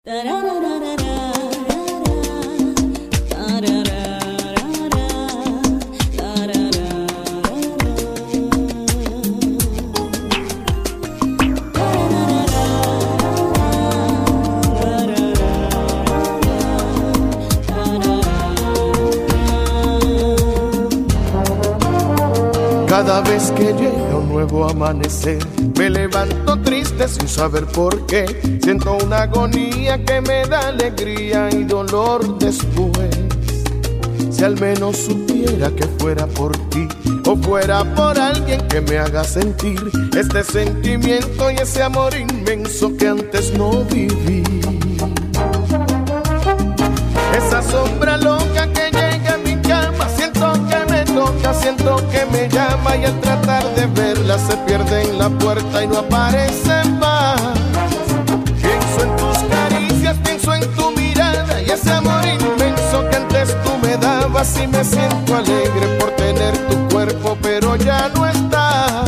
Cada vez que llega un nuevo amanecer, me levanto triste sin saber por qué. Siento una agonía que me da alegría y dolor después. Si al menos supiera que fuera por ti o fuera por alguien que me haga sentir este sentimiento y ese amor inmenso que antes no viví. Esa sombra loca que llega a mi cama, siento que me toca, siento que me llama, y al tratar de verla se pierde en la puerta y no aparece más. Pienso en tus caricias, pienso en tu mirada y ese amor inmenso que antes tú me dabas, y me siento alegre por tener tu cuerpo, pero ya no estás.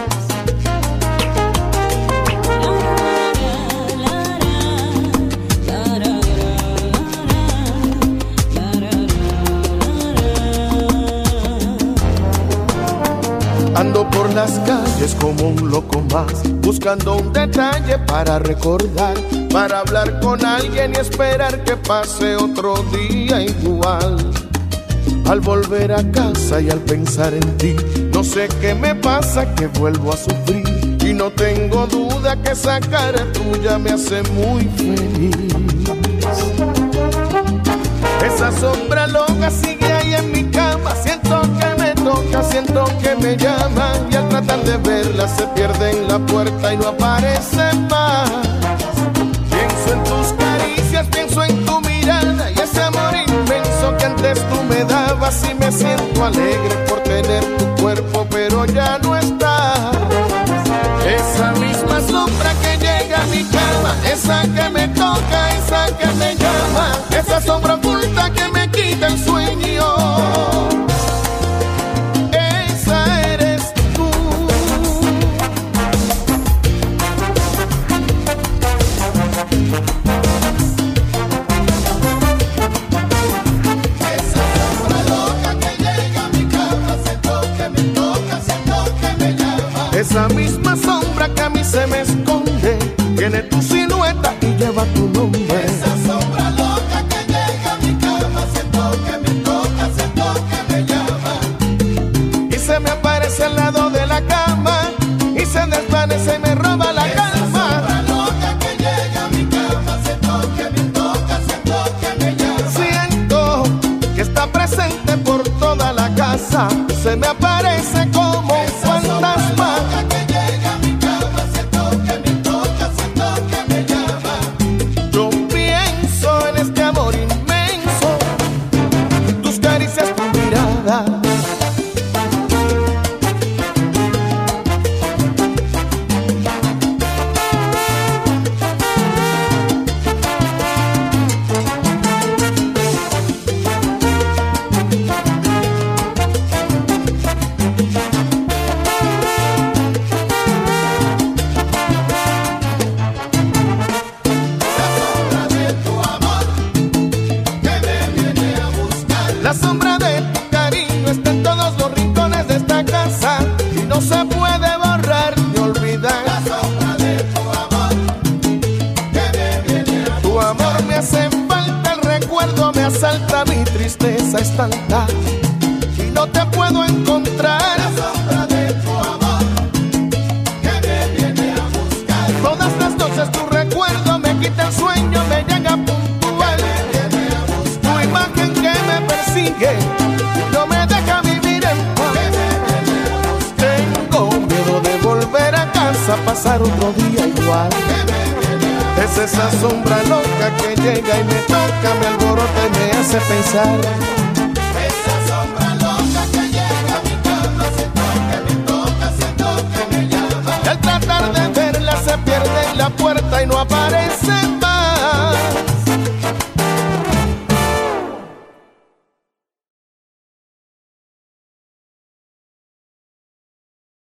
Ando por las calles como un loco más, buscando un detalle para recordar, para hablar con alguien y esperar que pase otro día igual. Al volver a casa y al pensar en ti, no sé qué me pasa, que vuelvo a sufrir, y no tengo duda que esa cara tuya me hace muy feliz. Esa sombra loca sigue ahí en mi cama, siento que me toca, siento que me llama, y al tratar de verla se pierde en la puerta y no aparece más. Pienso en tus caricias, pienso en tu mirada y ese amor inmenso que antes tú me dabas, y me siento alegre por tener tu cuerpo, pero ya no está. Esa misma sombra que llega a mi cama, esa que me toca, esa que me llama, esa sombra oculta que me quita el sueño, esa eres tú. Esa sombra loca que llega a mi cama, siento que me toca, siento que me llama. Esa misma sombra que a mí se me esconde, tiene tu silueta y lleva tu nombre. Esa sombra loca que llega a mi cama, siento que me toca, siento que me llama, y se me aparece al lado de la cama y se desvanece y me roba la calma. Esa sombra loca que llega a mi cama, siento que me toca, siento que me llama. Siento que está presente por toda la casa, se me aparece como un fantasma. La sombra de tu cariño está en todos los rincones de esta casa y no se puede borrar ni olvidar. La sombra de tu amor que me viene a buscar. Tu amor me hace falta, el recuerdo me asalta, mi tristeza es tanta y no te puedo encontrar. La sombra de tu amor que me viene a buscar. Todas las noches tu recuerdo me quita el sueño, me llega puntual. Tu imagen que me persigue, no me deja vivir en paz. Tengo miedo de volver a casa, pasar otro día igual. Es esa sombra loca que llega y me toca, me alborota y me hace pensar.